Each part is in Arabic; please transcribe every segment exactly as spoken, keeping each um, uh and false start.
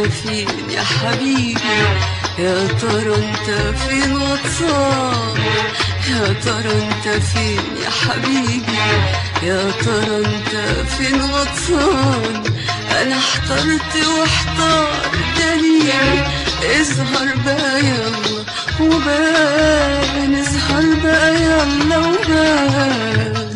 فين يا حبيبي؟ يا ترى انت فين غطسان؟ يا ترى انت فين يا حبيبي؟ يا ترى انت فين غطسان؟ انا احترت واحتار دليل، اظهر بقى يلا وبان، اظهر بقى يلا وبان.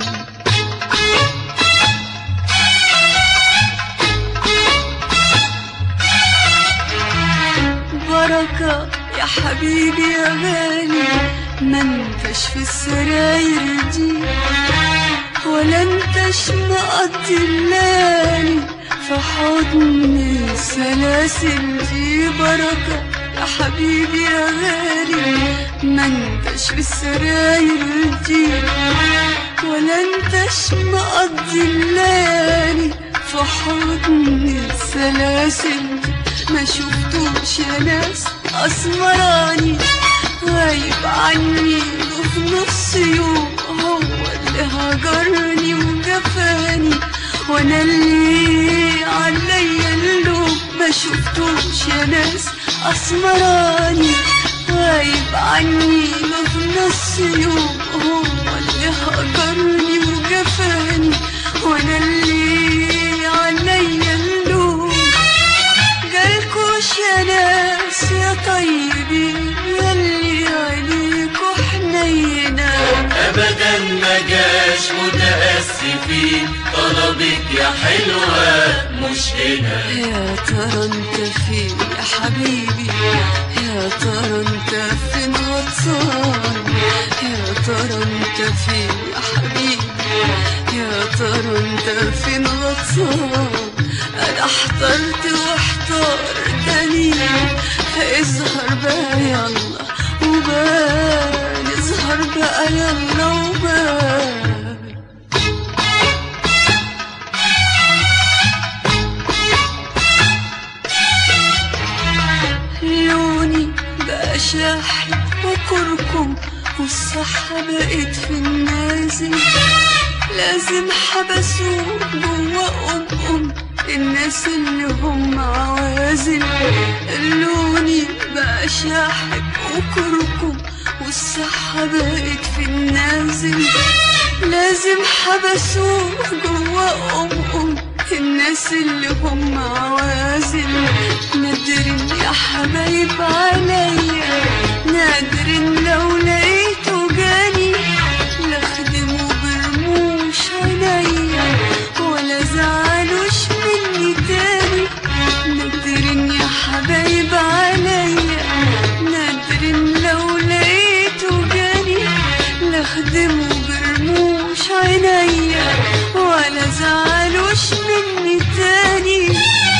بركة يا حبيبي يا غالي، ما انتش في السراير دي، ولا انتش مقضي الليالي في حضن السلاسل دي. بركة يا حبيبي يا غالي، ما انتش في السراير دي، ولا انتش مقضي الليالي في حضن السلاسل دي. ما شفتوش يا ناس اسمراني غايب عني، وفي نص يوم هو اللي هجرني وجفاني، وانا اللي عليا اللوم. ما شفتوش يا ناس اسمراني غايب عني، وفي نص يوم هو اللي هجرني وجفاني، وانا اللي عليا اللوم. جالكوش يا ناس يا طيبين، ياللي عليكوا حنينة ابدا ما جاش متاسفين، طلبك يا حلوة مش هنا. يا ترى انت فين يا حبيبي؟ يا ترى انت فين غطسان؟ يا ترى انت فين يا حبيبي؟ يا ترى انت فين غطسان؟ انا احترت واحتار دليل، اظهر بقى يلا وبان، اظهر بقى يلا وبان. لوني بقى شاحب وكركم، والصحة بقت في النازل، لازم حبسوه جوا أم أم الناس اللي هم عوازل. لوني بقى شاحب وكركم، والصحة بقت في النازل، لازم حبسوه جوا أم أم الناس اللي هم عوازل. نادرين يا حبايب عليا، نادرين لو لقيته جاني، لا خدمه برموش عينيا ولا زعلوش مني تاني. نادرين يا حبايب عليا، نادرين لو لقيته جاني، لا خدمه برموش عينيا ولا زعلوش مني تاني.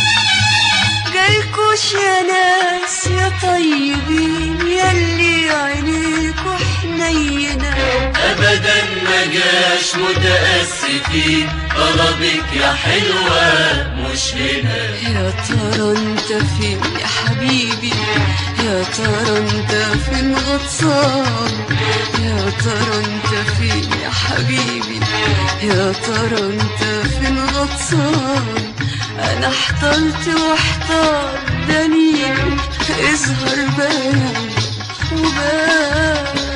جالكوش يا ناس يا طيبين، ياللي عينيكوا حنينة ابدا ما جاش متاسفين، طلبك يا حلوة مش هنا. يا ترى انت فين يا حبيبي؟ يا ترى انت فين غطسان؟ يا ترى انت فين يا حبيبي؟ يا ترى انت فين غطسان؟ انا احترت واحتار دليل، اظهر بقى وبان.